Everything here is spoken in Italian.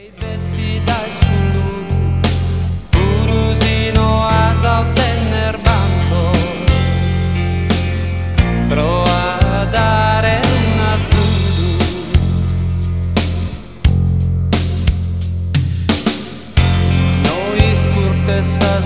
Bessi dai sul Purusino asa ottenner banco pro a dare una zudu noi scurte sa